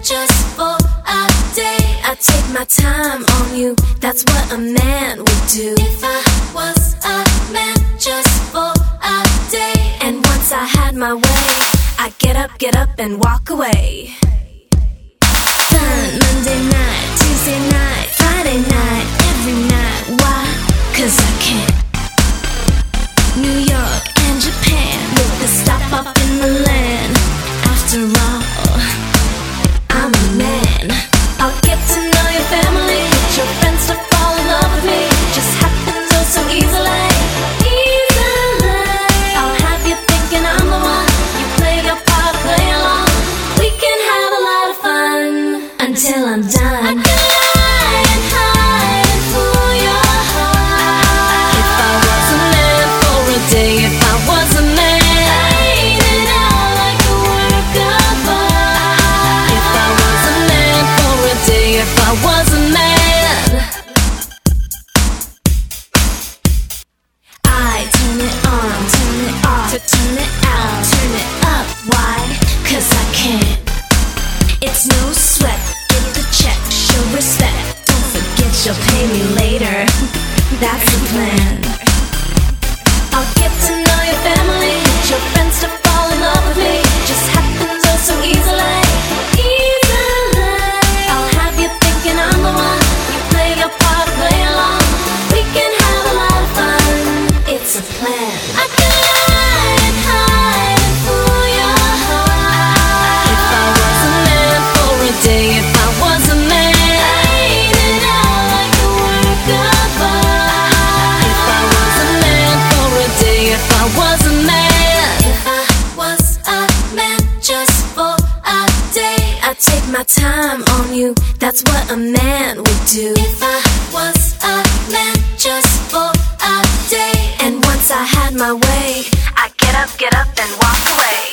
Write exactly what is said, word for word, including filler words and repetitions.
just for a day. I take my time on you, that's what a man would do. If I was a man just for a day, and once I had my way, I'd get up, get up and walk away. Fun Monday night, Tuesday night, Friday night, every night. Why? Cause I can't. New York and Japan, with the stop up in Milan. After all, I'm a man. I'll get to know your family, get your friends to fall in love with me. Just happens oh so easily, easily. I'll have you thinking I'm the one. You play your part, play along. We can have a lot of fun until I'm done. I can lie and hide and fool your heart. If I was a man for a day, if I was a man, ain't it all like a work of art? If I was a man for a day, if I was a man, I turn it on, turn it off, turn it out, turn it up. Why? Cause I can't. It's no sweat, get the check, show respect. Don't forget you'll pay me later. That's the plan. I'll get to know your family, get your friends to fall in love with me. Just happens oh so easily, easily. I'll have you thinking I'm the one. You play your part, play along. We can have a lot of fun. It's a plan. I can lie and hide and fool your heart. If I was a man for a day, if I was a man, ain't it all like a work of art? If I was a man for a day, if I was a man, if I was a man just for a day, I'd take my time on you, that's what a man would do. If I was a man just for a day, and once I had my way, I'd get up, get up and walk away.